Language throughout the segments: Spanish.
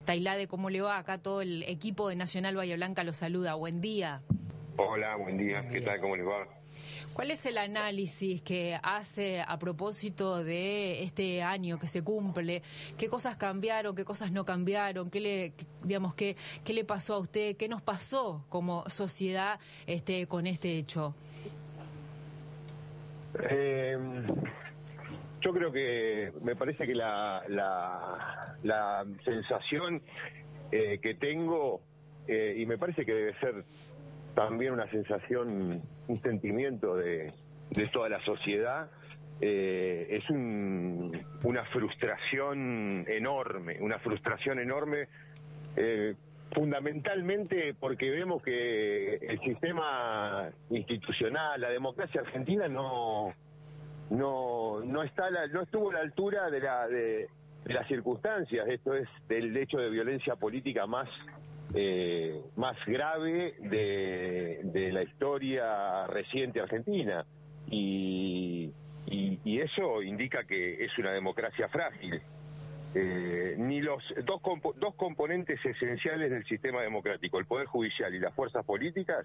Tailade, ¿cómo le va? Acá todo el equipo de Nacional Bahía Blanca lo saluda. Buen día. Hola, buen día. ¿Qué tal? ¿Cómo les va? ¿Cuál es el análisis que hace a propósito de este año que se cumple? ¿Qué cosas cambiaron? ¿Qué cosas no cambiaron? ¿Qué le pasó a usted? ¿Qué nos pasó como sociedad con este hecho? Yo creo que me parece que la sensación que tengo, y me parece que debe ser también una sensación, un sentimiento de toda la sociedad, es una frustración enorme, fundamentalmente porque vemos que el sistema institucional, la democracia argentina no estuvo a la altura de las circunstancias. Esto es del hecho de violencia política más grave de la historia reciente argentina, y eso indica que es una democracia frágil. Ni los dos componentes esenciales del sistema democrático, el Poder Judicial y las fuerzas políticas,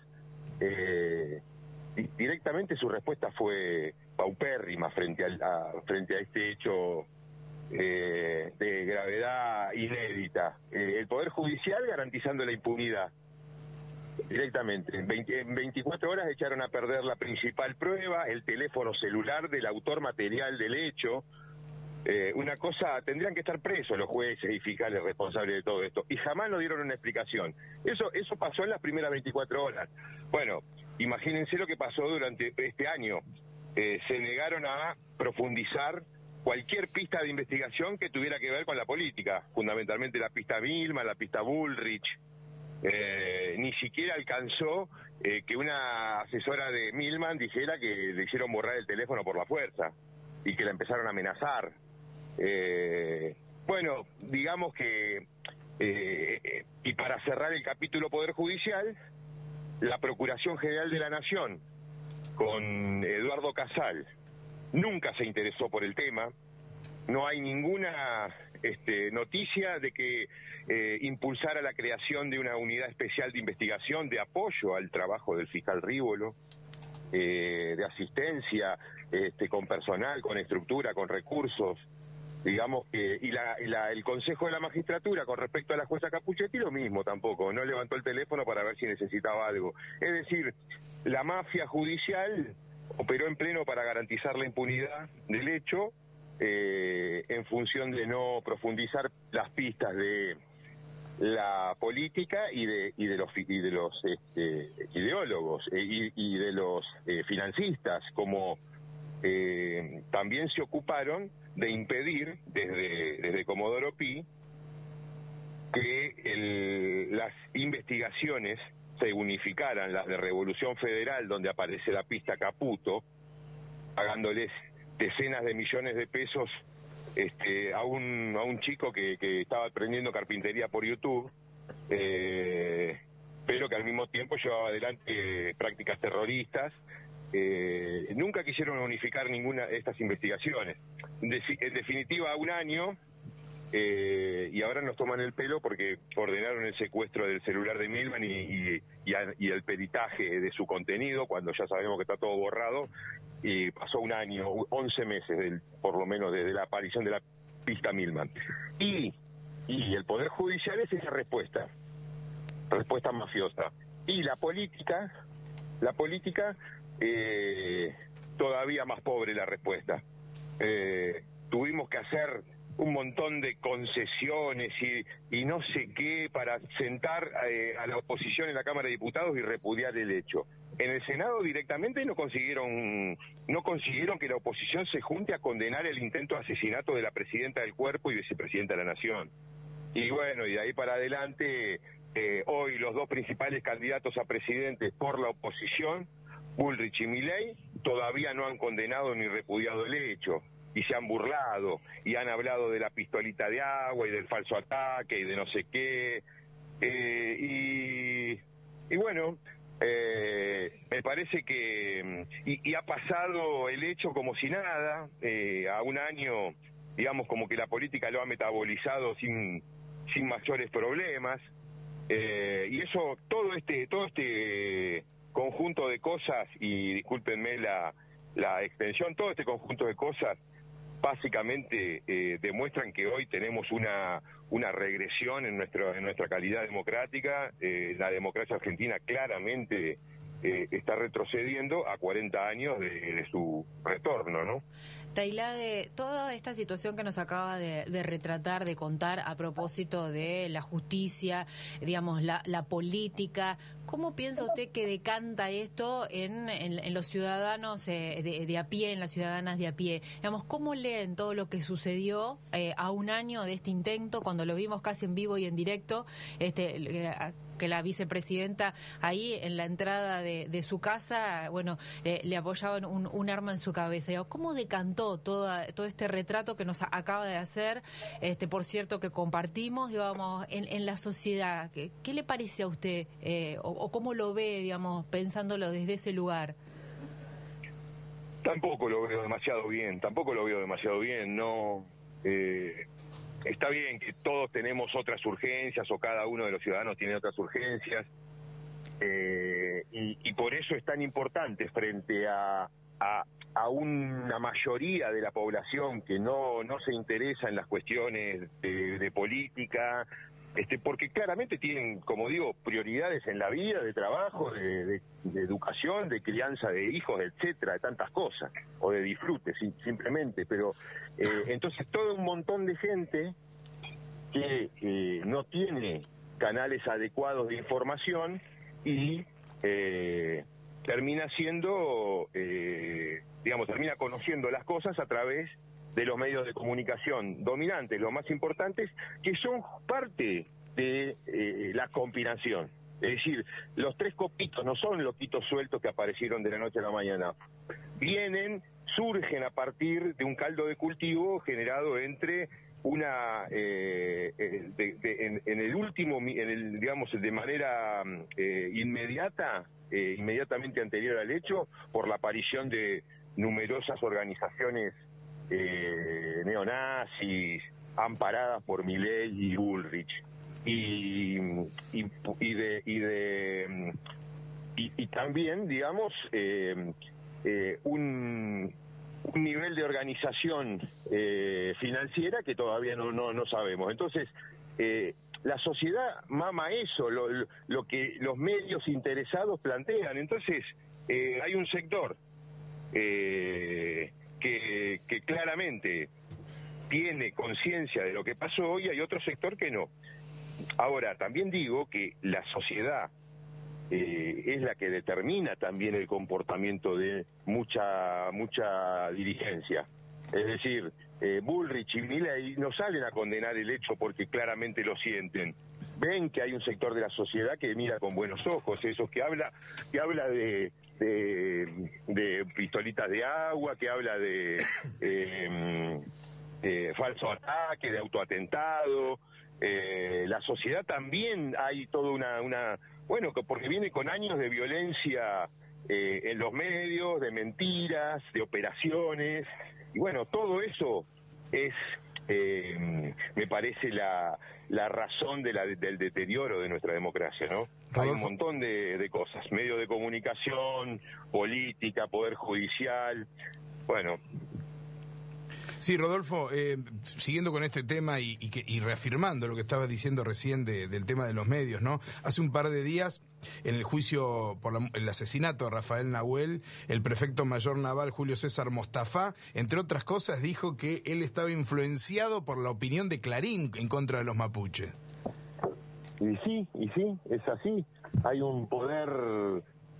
directamente su respuesta fue paupérrima frente a este hecho de gravedad inédita. El Poder Judicial garantizando la impunidad directamente. En 24 horas echaron a perder la principal prueba, el teléfono celular del autor material del hecho. Una cosa, tendrían que estar presos los jueces y fiscales responsables de todo esto, y jamás nos dieron una explicación. Eso pasó en las primeras 24 horas. Bueno, imagínense lo que pasó durante este año. Se negaron a profundizar cualquier pista de investigación que tuviera que ver con la política, fundamentalmente la pista Milman, la pista Bullrich. Ni siquiera alcanzó que una asesora de Milman dijera que le hicieron borrar el teléfono por la fuerza y que la empezaron a amenazar. Bueno, digamos que, y para cerrar el capítulo Poder Judicial, la Procuración General de la Nación, con Eduardo Casal, nunca se interesó por el tema. No hay ninguna noticia de que impulsara la creación de una unidad especial de investigación de apoyo al trabajo del fiscal Rívolo, de asistencia con personal, con estructura, con recursos. Digamos que el Consejo de la Magistratura con respecto a la jueza Capuchetti lo mismo, tampoco, no levantó el teléfono para ver si necesitaba algo. Es decir, la mafia judicial operó en pleno para garantizar la impunidad del hecho, en función de no profundizar las pistas de la política y de los ideólogos y de los financistas, como también se ocuparon de impedir desde Comodoro Pi que las investigaciones se unificaran, las de Revolución Federal, donde aparece la pista Caputo, pagándoles decenas de millones de pesos a un chico que estaba aprendiendo carpintería por YouTube, pero que al mismo tiempo llevaba adelante prácticas terroristas. Nunca quisieron unificar ninguna de estas investigaciones. En definitiva, un año, y ahora nos toman el pelo porque ordenaron el secuestro del celular de Milman y el peritaje de su contenido, cuando ya sabemos que está todo borrado, y pasó un año, 11 meses, por lo menos, desde la aparición de la pista Milman. Y el Poder Judicial es esa respuesta mafiosa. Y la política, todavía más pobre la respuesta. Tuvimos que hacer un montón de concesiones y no sé qué para sentar a la oposición en la Cámara de Diputados y repudiar el hecho. En el Senado directamente no consiguieron que la oposición se junte a condenar el intento de asesinato de la presidenta del Cuerpo y vicepresidenta de la Nación. Y bueno, y de ahí para adelante, hoy los dos principales candidatos a presidente por la oposición, Bullrich y Milei, todavía no han condenado ni repudiado el hecho, y se han burlado, y han hablado de la pistolita de agua y del falso ataque y de no sé qué, y bueno, me parece que, y ha pasado el hecho como si nada, a un año, digamos, como que la política lo ha metabolizado sin sin mayores problemas, y eso, todo este conjunto de cosas, y discúlpenme la extensión, todo este conjunto de cosas básicamente demuestran que hoy tenemos una regresión en nuestra calidad democrática. La democracia argentina claramente está retrocediendo a 40 años de su retorno, ¿no? Tailade, toda esta situación que nos acaba de retratar, de contar a propósito de la justicia, digamos, la política, ¿cómo piensa usted que decanta esto en los ciudadanos de a pie, en las ciudadanas de a pie? Digamos, ¿cómo leen todo lo que sucedió a un año de este intento, cuando lo vimos casi en vivo y en directo, que la vicepresidenta ahí en la entrada de su casa, bueno, le apoyaban un arma en su cabeza? Digamos, ¿cómo decantó todo este retrato que nos acaba de hacer, por cierto, que compartimos, digamos, en la sociedad? ¿Qué le parece a usted, o cómo lo ve, digamos, pensándolo desde ese lugar? Tampoco lo veo demasiado bien, no. Está bien que todos tenemos otras urgencias, o cada uno de los ciudadanos tiene otras urgencias, y por eso es tan importante frente a una mayoría de la población que no se interesa en las cuestiones de política, porque claramente tienen, como digo, prioridades en la vida, de trabajo, de educación, de crianza de hijos, etcétera, de tantas cosas, o de disfrute simplemente, pero entonces todo un montón de gente que no tiene canales adecuados de información y termina siendo, termina conociendo las cosas a través de los medios de comunicación dominantes, los más importantes, que son parte de la conspiración. Es decir, los tres copitos no son loquitos sueltos que aparecieron de la noche a la mañana. Surgen a partir de un caldo de cultivo generado entre de manera inmediatamente anterior al hecho, por la aparición de numerosas organizaciones neonazis amparadas por Milei y Bullrich, y también, digamos, un nivel de organización financiera que todavía no sabemos. Entonces, la sociedad mama eso, lo que los medios interesados plantean. Entonces, hay un sector que claramente tiene conciencia de lo que pasó hoy, hay otro sector que no. Ahora, también digo que la sociedad es la que determina también el comportamiento de mucha dirigencia. Es decir, Bullrich y Milei no salen a condenar el hecho porque claramente lo sienten. Ven que hay un sector de la sociedad que mira con buenos ojos, esos que habla de pistolitas de agua, que habla de falso ataque, de autoatentado. La sociedad también hay toda una porque viene con años de violencia en los medios, de mentiras, de operaciones, y bueno, todo eso es, me parece, la razón del deterioro de nuestra democracia, ¿no? Rodolfo. Hay un montón de cosas, medios de comunicación, política, poder judicial, bueno. Sí, Rodolfo, siguiendo con este tema y reafirmando lo que estabas diciendo recién del tema de los medios, ¿no? Hace un par de días, en el juicio por el asesinato de Rafael Nahuel, el prefecto mayor naval Julio César Mostafa, entre otras cosas, dijo que él estaba influenciado por la opinión de Clarín en contra de los mapuches. Y sí, es así. Hay un poder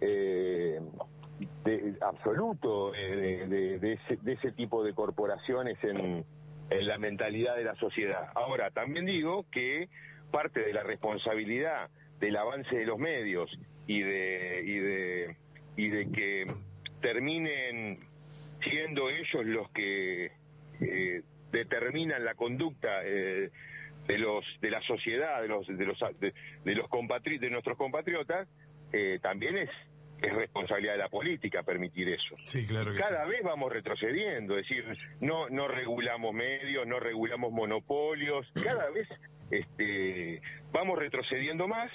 absoluto de ese tipo de corporaciones en la mentalidad de la sociedad. Ahora, también digo que parte de la responsabilidad del avance de los medios y de que terminen siendo ellos los que determinan la conducta de la sociedad, de nuestros compatriotas, también es responsabilidad de la política permitir eso. Sí, claro que cada vez vamos retrocediendo, es decir, no regulamos medios, no regulamos monopolios, cada vez vamos retrocediendo más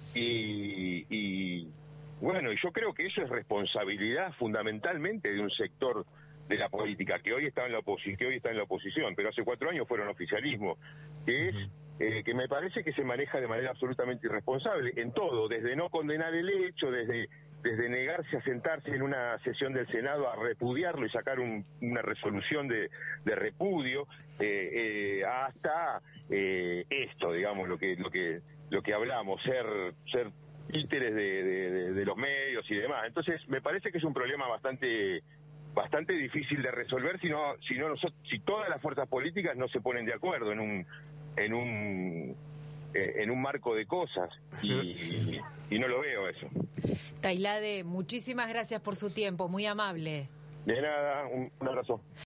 y bueno, y yo creo que eso es responsabilidad fundamentalmente de un sector de la política que hoy está en la oposición, pero hace 4 años fueron oficialismo, que es que me parece que se maneja de manera absolutamente irresponsable en todo, desde no condenar el hecho, desde negarse a sentarse en una sesión del Senado a repudiarlo y sacar una resolución de repudio, hasta esto, digamos, lo que hablamos, ser títeres de los medios y demás. Entonces, me parece que es un problema bastante difícil de resolver si todas las fuerzas políticas no se ponen de acuerdo en un marco de cosas y no lo veo eso. Tailade, muchísimas gracias por su tiempo, muy amable. De nada, un abrazo.